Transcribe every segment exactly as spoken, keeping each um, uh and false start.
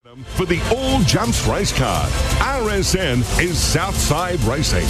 For the All Jumps race card, R S N is Southside Racing.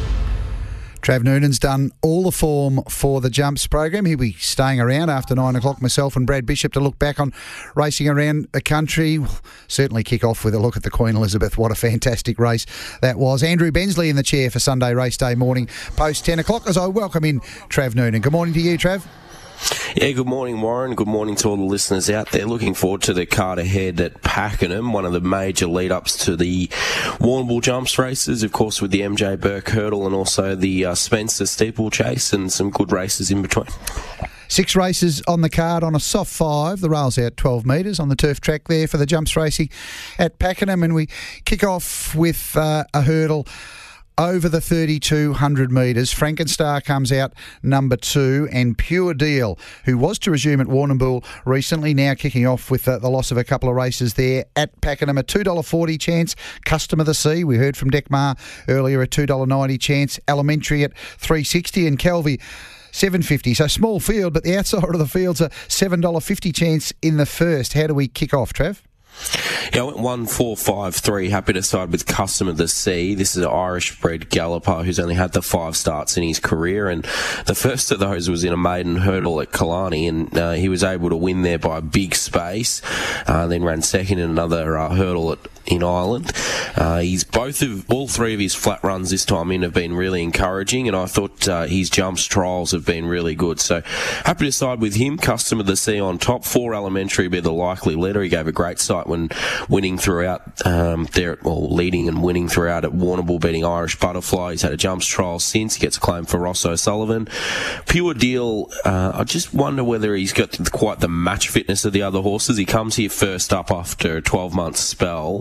Trav Noonan's done all the form for the Jumps program. He'll be staying around after nine o'clock, myself and Brad Bishop, to look back on racing around the country. We'll certainly kick off with a look at the Queen Elizabeth. What a fantastic race that was. Andrew Bensley in the chair for Sunday race day morning, post ten o'clock, as I welcome in Trav Noonan. Good morning to you, Trav. Yeah, good morning, Warren. Good morning to all the listeners out there. Looking forward to the card ahead at Pakenham, one of the major lead-ups to the Warrnambool Jumps races, of course, with the M J Burke Hurdle and also the uh, Spencer Steeplechase, and some good races in between. Six races on the card on a soft five. The rail's out twelve metres on the turf track there for the Jumps racing at Pakenham, and we kick off with uh, a hurdle over the thirty-two hundred metres. Frankenstar comes out number two, and Pure Deal, who was to resume at Warrnambool recently, now kicking off with uh, the loss of a couple of races there at Pakenham. A two dollars forty chance. Custom of the Sea, we heard from Decmar earlier, a two dollars ninety chance. Elementary at three dollars sixty, and Kelvy seven dollars fifty. So small field, but the outside of the field's a seven dollars fifty chance in the first. How do we kick off, Trev? Yeah, I went one, four, five, three. Happy to side with Custom of the Sea. This is an Irish-bred galloper who's only had the five starts in his career, and the first of those was in a maiden hurdle at Killarney, and uh, he was able to win there by a big space. Uh, then ran second in another uh, hurdle at in Ireland. Uh, he's both of all three of his flat runs this time in have been really encouraging, and I thought uh, his jumps trials have been really good. So happy to side with him. Custom of the Sea on top. Four Elementary will be the likely leader. He gave a great sight when winning throughout um, there, well, leading and winning throughout at Warrnambool, beating Irish Butterfly. He's had a jumps trial since. He gets a claim for Ross O'Sullivan. Pure Deal, uh, I just wonder whether he's got quite the match fitness of the other horses. He comes here first up after a twelve month spell.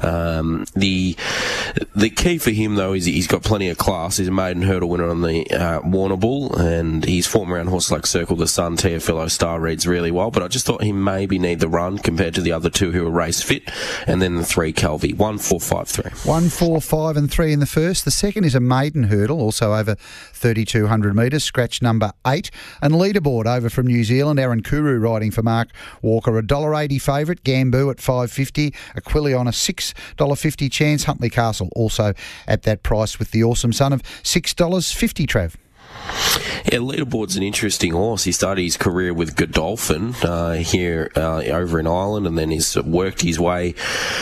Um, the the key for him, though, is he's got plenty of class. He's a maiden hurdle winner on the uh, Warrnambool, and his form around horses like Circle the Sun, Teofilo Star reads really well, but I just thought he maybe need the run compared to the other two who are race fit, and then the three Kelvy. One, four, five, three. One, four, five, and three in the first. The second is a maiden hurdle, also over thirty-two hundred metres, scratch number eight. And leaderboard over from New Zealand, Aaron Kuru riding for Mark Walker. A one dollar eighty favourite, Gamboo at five dollars fifty, Aquilion a six dollars fifty chance, Huntley Castle also at that price with the awesome son of six dollars fifty, Trav. Yeah, Leaderboard's an interesting horse. He started his career with Godolphin uh, here uh, over in Ireland, and then he's worked his way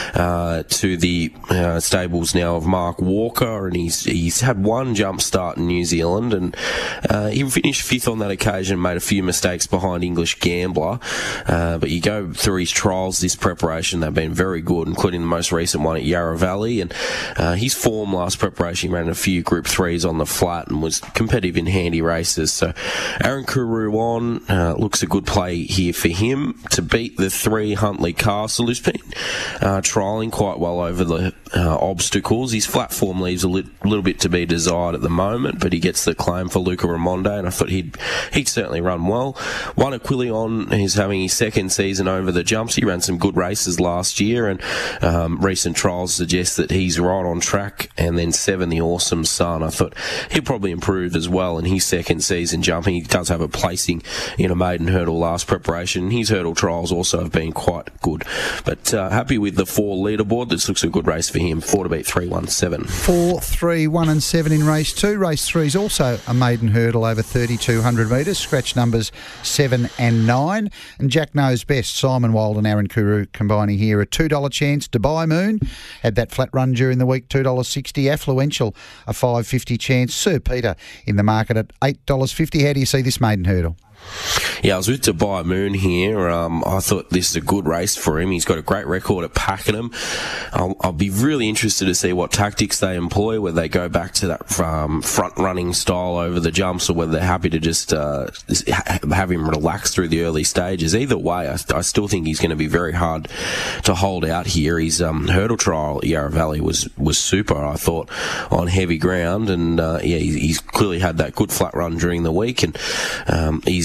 uh, to the uh, stables now of Mark Walker, and he's he's had one jump start in New Zealand, and uh, he finished fifth on that occasion, made a few mistakes behind English Gambler, uh, but you go through his trials this preparation, they've been very good, including the most recent one at Yarra Valley, and uh, his form last preparation, he ran a few Group threes on the flat and was competitive in handy races. So Aaron Kuru on uh, looks a good play here for him to beat the three Huntley Castle, who's been uh, trialling quite well over the uh, obstacles. His flat form leaves a li- little bit to be desired at the moment, but he gets the claim for Luca Raimondo, and I thought he'd he'd certainly run well. One Aquilion is having his second season over the jumps. He ran some good races last year, and um, recent trials suggest that he's right on track. And then seven, the Awesome Son. I thought he'll probably improve as well in his second season jumping. He does have a placing in a maiden hurdle last preparation. His hurdle trials also have been quite good. But uh, happy with the four leaderboard. This looks a good race for him. Four to beat three, one, seven. Four, three, one, and seven in race two. Race three is also a maiden hurdle over thirty-two hundred metres. Scratch numbers seven and nine. And Jack Knows Best. Simon Wild and Aaron Kuru combining here. A two dollars chance. Dubai Moon had that flat run during the week. two dollars sixty. Affluential a five dollars fifty chance. Sir Peter in the market at eight dollars fifty. How do you see this maiden hurdle? Yeah, I was with Dubai Moon here. Um, I thought this is a good race for him. He's got a great record at Pakenham. I'll, I'll be really interested to see what tactics they employ, whether they go back to that um, front-running style over the jumps, or whether they're happy to just uh, have him relax through the early stages. Either way, I, I still think he's going to be very hard to hold out here. His um, hurdle trial at Yarra Valley was, was super, I thought, on heavy ground, and uh, yeah, he's, he's clearly had that good flat run during the week, and um, he's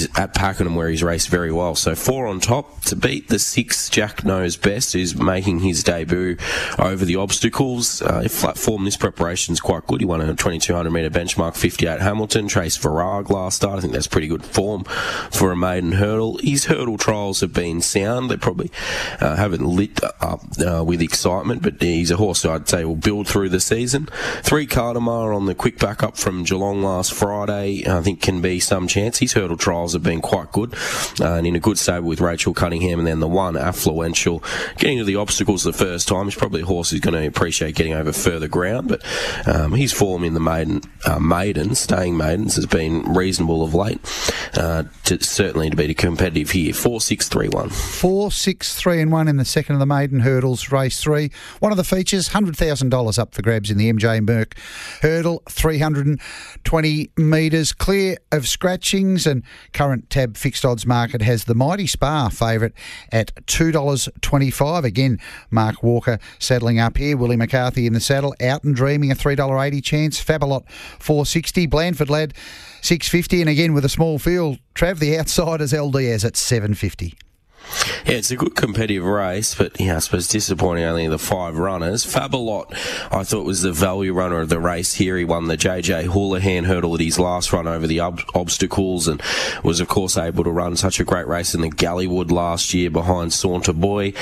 he's at Pakenham where he's raced very well. So four on top to beat the six Jack Knows Best, who's making his debut over the obstacles. Uh, flat form, this preparation's quite good. He won a twenty-two hundred metre benchmark fifty-eight Hamilton. Trace Farag last start. I think that's pretty good form for a maiden hurdle. His hurdle trials have been sound. They probably uh, haven't lit up uh, with excitement, but he's a horse who I'd say will build through the season. Three Cardamar on the quick backup from Geelong last Friday, I think can be some chance. His hurdle trials have been quite good, uh, and in a good stable with Rachel Cunningham. And then the one Affluential, getting to the obstacles the first time. He's probably a horse who's going to appreciate getting over further ground, but um, his form in the maiden, uh, maidens, staying maidens, has been reasonable of late. Uh, to, certainly to be competitive here. Four, six, three, one. Four, six, three, and one in the second of the maiden hurdles, race three. One of the features, one hundred thousand dollars up for grabs in the M J Merck hurdle, three hundred twenty metres, clear of scratchings, and current tab fixed odds market has the Mighty Spa favourite at two dollars twenty-five. Again, Mark Walker saddling up here. Willie McCarthy in the saddle, out and dreaming, a three dollars eighty chance. Fabalot four sixty. Blandford Lad six fifty, and again with a small field, Trav, the outsiders L D S at seven fifty. Yeah, it's a good competitive race, but yeah, I suppose disappointing only the five runners. Fabalot, I thought was the value runner of the race here. He won the J J Houlihan hurdle at his last run over the ob- obstacles, and was of course able to run such a great race in the Galleywood last year behind Saunter Boy.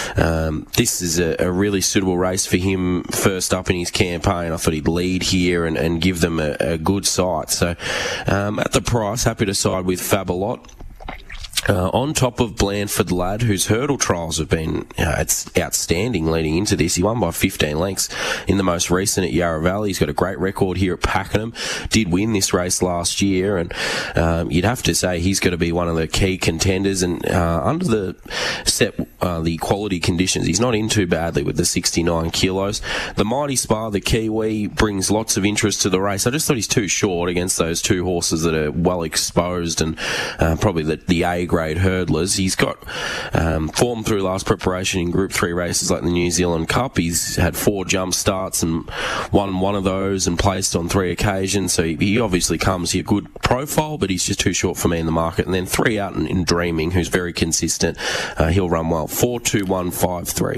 Um, this is a, a really suitable race for him first up in his campaign. I thought he'd lead here and, and give them a, a good sight. So um, at the price, happy to side with Fabalot. Uh, on top of Blandford Lad, whose hurdle trials have been uh, it's outstanding leading into this. He won by fifteen lengths in the most recent at Yarra Valley. He's got a great record here at Pakenham. Did win this race last year, and um, you'd have to say he's going to be one of the key contenders. And uh, under the set, uh, the quality conditions, he's not in too badly with the sixty-nine kilos. The Mighty Spa, the Kiwi, brings lots of interest to the race. I just thought he's too short against those two horses that are well exposed and uh, probably the, the A grade hurdlers. He's got um, form through last preparation in Group three races like the New Zealand Cup. He's had four jump starts and won one of those and placed on three occasions. So he, he obviously comes here good profile, but he's just too short for me in the market. And then three out in, in Dreaming, who's very consistent. Uh, he'll run well. Four, two, one, five, three.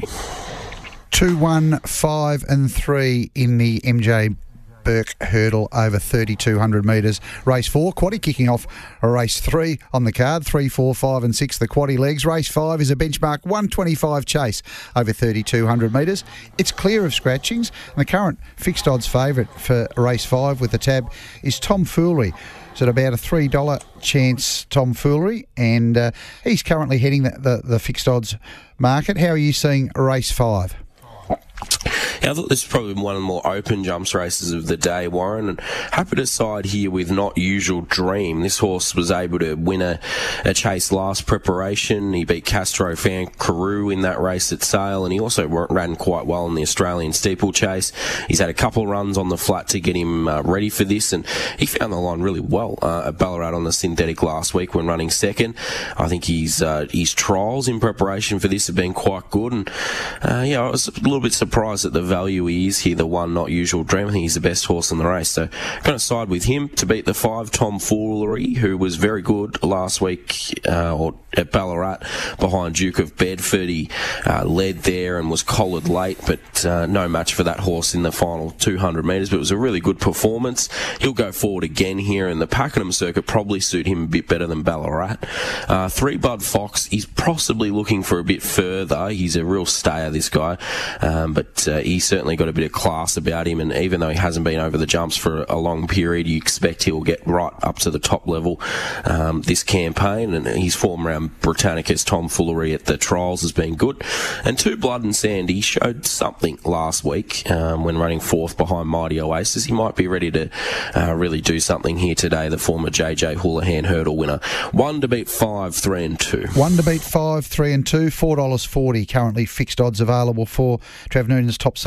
Two, one, five, and three in the M J Burke hurdle over thirty-two hundred metres. Race four, quaddie kicking off a race three on the card. Three, four, five and six, the quaddie legs. Race five is a benchmark one twenty-five chase over thirty-two hundred metres. It's clear of scratchings. And the current fixed odds favourite for race five with the tab is Tom Foolery. It's at about a three dollars chance, Tom Foolery, and uh, he's currently heading the, the, the fixed odds market. How are you seeing race five? Yeah, I thought this is probably one of the more open jumps races of the day, Warren, and happy to side here with Not Usual Dream. This horse was able to win a, a chase last preparation. He beat Castro Fan Carew in that race at Sale, and he also ran quite well in the Australian steeplechase. He's had a couple runs on the flat to get him uh, ready for this, and he found the line really well uh, at Ballarat on the synthetic last week when running second. I think his, uh, his trials in preparation for this have been quite good, and uh, yeah, I was a little bit surprised at the value he is here, the one Not Usual Dream. I think he's the best horse in the race, so going to side with him to beat the five Tom Foolery, who was very good last week uh, or at Ballarat behind Duke of Bedford. He uh, led there and was collared late, but uh, no match for that horse in the final two hundred metres, but it was a really good performance. He'll go forward again here, and the Pakenham circuit probably suit him a bit better than Ballarat. Uh, three Bud Fox, he's possibly looking for a bit further. He's a real stayer, this guy, um, but uh, he's certainly got a bit of class about him, and even though he hasn't been over the jumps for a long period, you expect he'll get right up to the top level um, this campaign, and his form around Britannicus Tom Foolery at the trials has been good. And two Blood and Sandy showed something last week um, when running fourth behind Mighty Oasis. He might be ready to uh, really do something here today, the former J J Houlihan hurdle winner. One to beat five, three and two. One to beat five, three and two, four dollars forty currently fixed odds available for Trav Noonan's top select.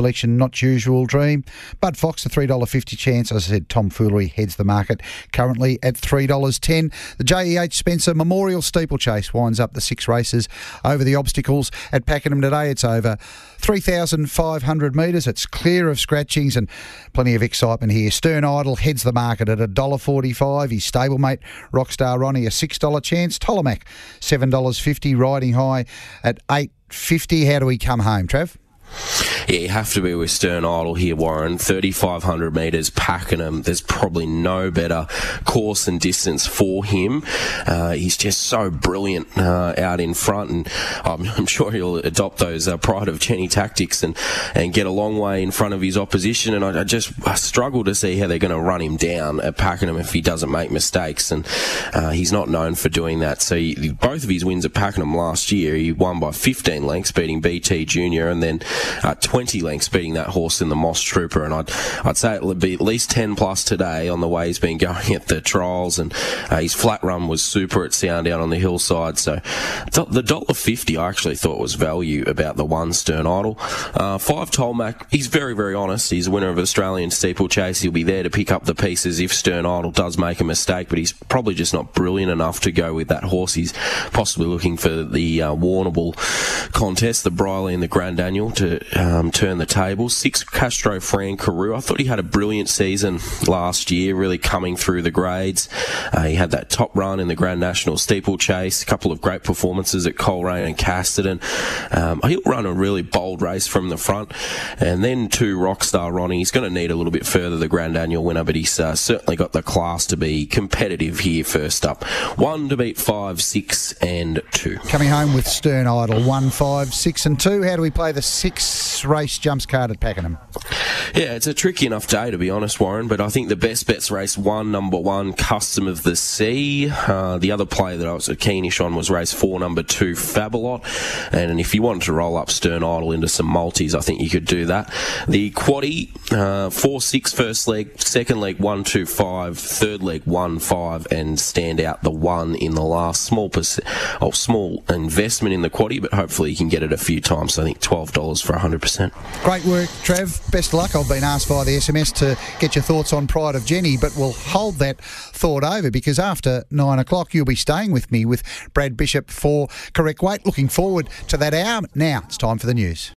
selection, Not Usual Dream. Bud Fox, a three dollars fifty chance. As I said, Tom Foolery heads the market currently at three dollars ten. The J E H Spencer Memorial Steeplechase winds up the six races over the obstacles at Pakenham today. It's over three thousand five hundred metres. It's clear of scratchings and plenty of excitement here. Stern Idol heads the market at one dollar forty-five. His stablemate, Rockstar Ronnie, a six dollars chance. Tolomac, seven dollars fifty, riding high at eight dollars fifty. How do we come home, Trav? Yeah, you have to be with Stern Idol here, Warren. thirty-five hundred metres, Pakenham. There's probably no better course and distance for him. Uh, he's just so brilliant uh, out in front, and I'm, I'm sure he'll adopt those uh, Pride of Jenny tactics and, and get a long way in front of his opposition. And I, I just I struggle to see how they're going to run him down at Pakenham if he doesn't make mistakes, and uh, he's not known for doing that. So he, both of his wins at Pakenham last year, he won by fifteen lengths, beating B T Junior, and then Uh, twenty lengths beating that horse in the Moss Trooper, and I'd I'd say it would be at least ten plus today on the way he's been going at the trials, and uh, his flat run was super at Sandown on the hillside. So the one dollar fifty I actually thought was value about the one Stern Idol. Uh, five Tolmac, he's very very honest. He's a winner of Australian Steeplechase. He'll be there to pick up the pieces if Stern Idol does make a mistake, but he's probably just not brilliant enough to go with that horse. He's possibly looking for the uh, Warrnambool contest, the Briley and the Grand Daniel, to um, turn the tables. Six Castro Fran Carew. I thought he had a brilliant season last year, really coming through the grades. Uh, he had that top run in the Grand National Steeplechase, a couple of great performances at Coleraine and Casterton. Um, he'll run a really bold race from the front. And then two Rockstar Ronnie. He's going to need a little bit further, the Grand Daniel winner, but he's uh, certainly got the class to be competitive here first up. One to beat five, six and two. Coming home with Stern Idol, one, five, six and two. How do we play the six race jumps card at Pakenham? Yeah, it's a tricky enough day, to be honest, Warren, but I think the best bet's race one, number one, Custom of the Sea. Uh, the other play that I was keenish on was race four, number two, Fabulot. And if you wanted to roll up Stern Idol into some multis, I think you could do that. The quaddie, uh, four, six first leg, second leg, one, two, five, third leg, one, five, and stand out the one in the last. Small perc- oh, small investment in the quaddie, but hopefully you can get it a few times. So I think twelve dollars for one hundred percent. Great work, Trev. Best of luck. I've been asked via the S M S to get your thoughts on Pride of Jenny, but we'll hold that thought over because after nine o'clock you'll be staying with me with Brad Bishop for Correct Weight. Looking forward to that hour. Now it's time for the news.